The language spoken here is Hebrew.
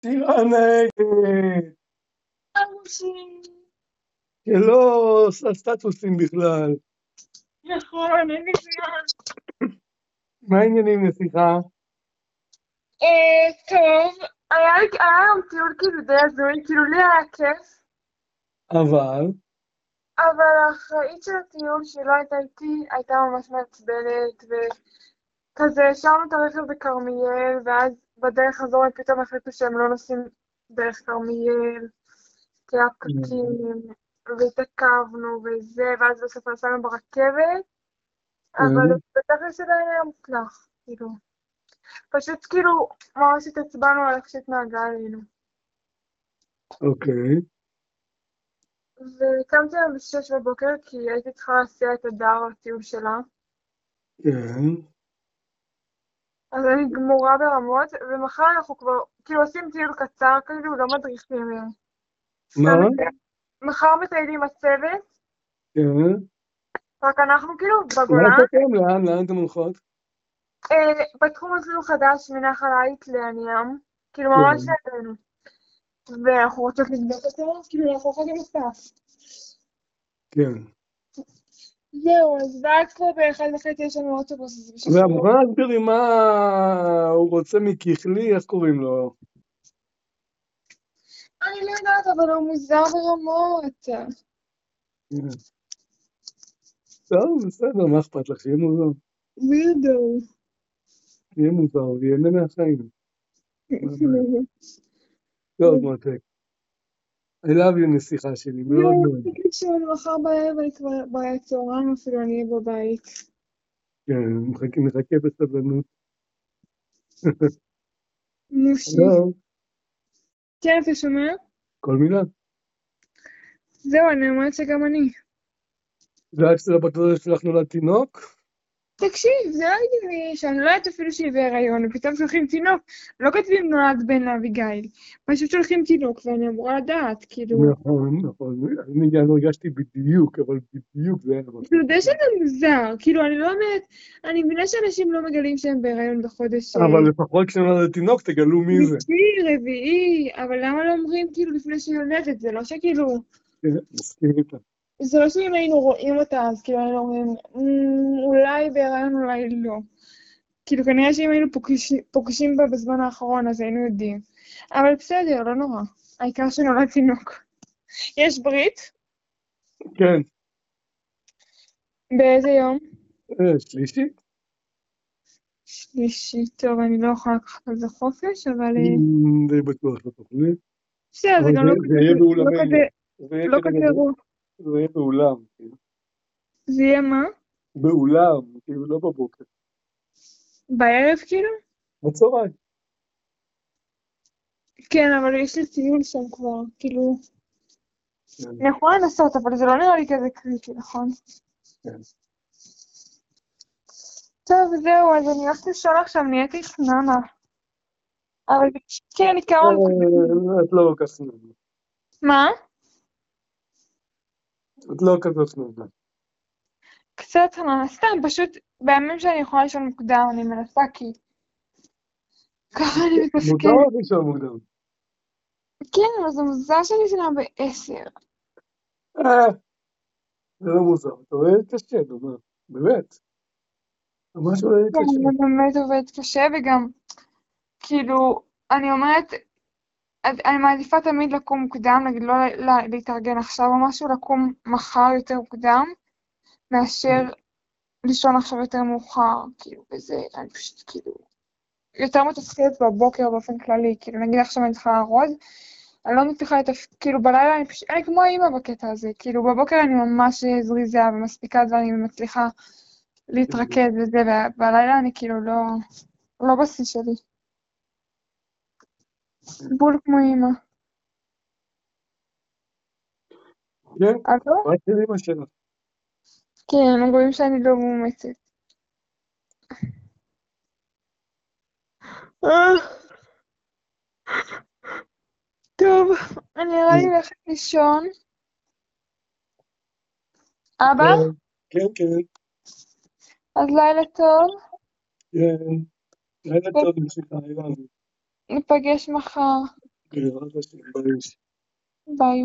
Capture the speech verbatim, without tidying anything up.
שירה נגד, ארושי. שלא עושה סטטוסים בכלל. נכון, אין לי זמן. מה העניינים נסיכה? אה, טוב, היה לי היה היום טיול כאילו די הזוי, כאילו לי היה כיף, אבל, אבל האחראית של הטיול שלא הייתה איתי הייתה ממש מעצבנת, וכזה השארנו את הרכב בכרמיאל, ואז בדרך חזור הם פתאום החליטו שהם לא נוסעים דרך כרמיאל, כי היה פקקים, והתעכבנו וזה, ואז בסוף נסענו ברכבת, אבל בתכל'ס עדיין היה מוצלח, כאילו. פשוט כאילו ממש התעצבנו על איך שהתנהגה עלינו. אוקיי, וקמתי היום בשש בבוקר כי הייתי צריכה להסיע את הדר לטיול שלה. כן. אז אני גמורה ברמות, ומחר אנחנו כבר כאילו עושים טיול קצר, כאילו לא מדריכים. מה? סתם- מחר מטיילים הצוות, כן. רק אנחנו כאילו מה בגולן. עשיתם? לאן? לאן אתם הולכות? אה, בתחום אפילו חדש מנחל העית לעניין, כאילו ממש כן. לידינו. ואנחנו רוצות לבדוק אותו, כאילו אנחנו יכולים לסף. כן. זהו, אז ואז כבר באחד וחצי יש לנו אוטובוס, אז בשביל ואת שלא... מוכנה להסביר לי מה הוא רוצה מככלי, איך קוראים לו? אני לא יודעת, אבל הוא מוזר ברמות. כן. טוב, בסדר, מה אכפת לך? שיהיה מוזר. ווירדו. שיהיה מוזר, ייהנה מהחיים. מה הבעיה? טוב, מותק. I love you, נסיכה שלי, מאוד זהו, מאוד. תגיד שהוא מחר בערב, אני כבר בצהריים אפילו, אני אהיה בבית. כן, נחכה- נחכה בסבלנות. מושי. לא, כן, אתה שומע? כל מילה. זהו, אני אומרת שגם אני. זה רק שלא בטוח שלך נולד תינוק? תקשיב, זה לא הגיוני שאני לא יודעת אפילו שהיא בהיריון, ופתאום שולחים תינוק. לא כותבים נולד בן לאביגיל, פשוט שולחים תינוק, ואני אמורה לדעת, כאילו... נכון, נכון. אני גם הרגשתי בדיוק, אבל בדיוק זה היה נכון. אתה יודע שזה מוזר, כאילו, אני לא אומרת... אני מבינה שאנשים לא מגלים שהם בהיריון בחודש... אבל לפחות כשנולד תינוק תגלו מי זה. שלישי, רביעי, אבל למה לא אומרים כאילו לפני שהיא יולדת? זה לא שכאילו... כן, מסכים איתה. זה לא שאם היינו רואים אותה, אז כאילו היינו אומרים, "מ, אולי בהיריון, אולי לא." כאילו כנראה שאם היינו פוגש, פוגשים בה בזמן האחרון, אז היינו יודעים. אבל בסדר, לא נורא. העיקר שנולד תינוק. יש ברית? כן, באיזה יום? אה, שלישי? שלישי. טוב, אני לא יכולה לקחת על זה חופש, אבל... אה, אמ, די בטוח בתוכנית. בסדר, זה אבל גם זה לא זה יהיה כזה, לא כזה, באולמנו. זה יהיה לא כנראה, כזה רוח. זה יהיה באולם. כאילו. זה יהיה מה? באולם, כאילו לא בבוקר. בערב כאילו? בצהריים. כן, אבל יש לי טיול שם כבר, כאילו... כן, אני יכולה לנסות, אבל זה לא נראה לי כזה קריטי, נכון? כן. טוב, זהו, אז אני הולכת לשאול עכשיו, נהייתי חננה. אבל כן, עיקרון... אה, את לא כזאת חנונה. מה? את לא כזאת חנונה. קצת חננה, סתם, פשוט בימים שאני יכולה לישון מוקדם, אני מנסה כי... ככה אני מותר מתפקדת. לך לישון מוקדם. כן, אבל זה מוזר שאני ישנה בעשר. אה, זה לא מוזר. אתה רואה קשה, נו מה. באמת. ממש עולה לי כן, קשה. אני באמת עובדת קשה, וגם, כאילו, אני אומרת, אני מעדיפה תמיד לקום מוקדם, נגיד לא לה- להתארגן עכשיו או משהו, לקום מחר יותר מוקדם, מאשר לישון עכשיו יותר מאוחר, כאילו, וזה, אני פשוט, כאילו, יותר מתפקדת בבוקר באופן כללי, כאילו, נגיד עכשיו אני צריכה לארוז, אני לא מצליחה לתפקד, כאילו, בלילה אני פשוט, אני כמו אימא בקטע הזה, כאילו, בבוקר אני ממש זריזה ומספיקה דברים ומצליחה להתרכז וזה, ובלילה אני כאילו לא, לא בשיא שלי. בול כמו אימא. כן, אבל? רק של אמא שלך. כן, הם רואים שאני לא מאומצת. אה, טוב, אני נראה לי הולכת לישון. אבא? כן, כן, אז לילה טוב, כן. לילה טוב, נמשיכה, לילה. ניפגש מחר. בעזרת השם, ביי. ביי.